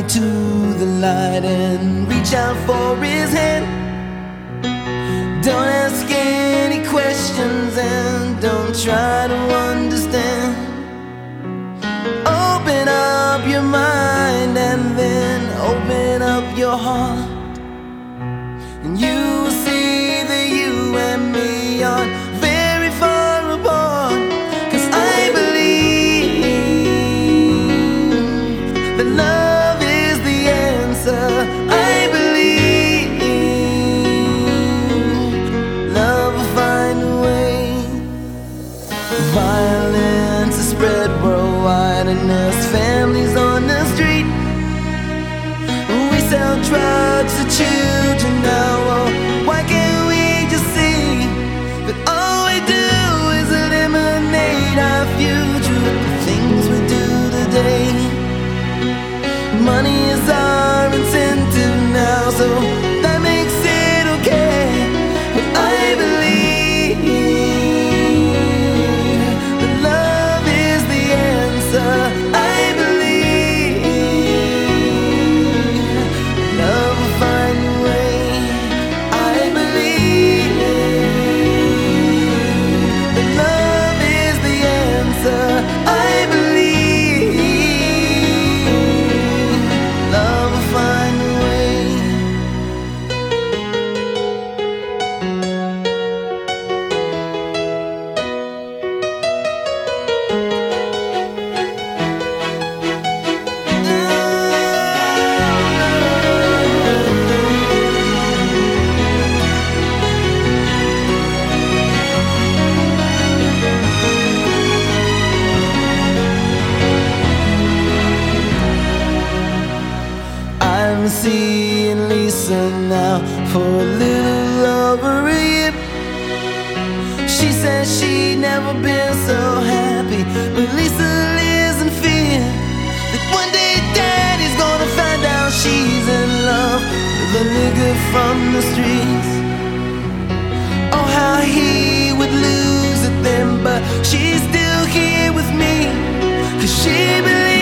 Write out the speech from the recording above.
to the light and reach out for his hand. Don't ask any questions and don't try to understand. Open up your mind and then open up your heart, and you will see that you and me are very far apart. 'Cause I believe that love is the answer. I believe love will find a way. Violence is spread worldwide and there's families on the street. We sell drugs to children now. Oh, why can't we just see that all we do is eliminate our future with the things we do today? Money is our incentive now, so that makes it okay. But I believe that love is the answer. I believe love will find a way. I believe that love is the answer. I believe love will find a way. I'm seeing Lisa now for a little over a year. She says she'd never been so happy, but Lisa lives in fear that one day Daddy's gonna find out she's in love with a nigga from the streets. Oh, how he would lose it then, but she's still here with me, 'cause she believes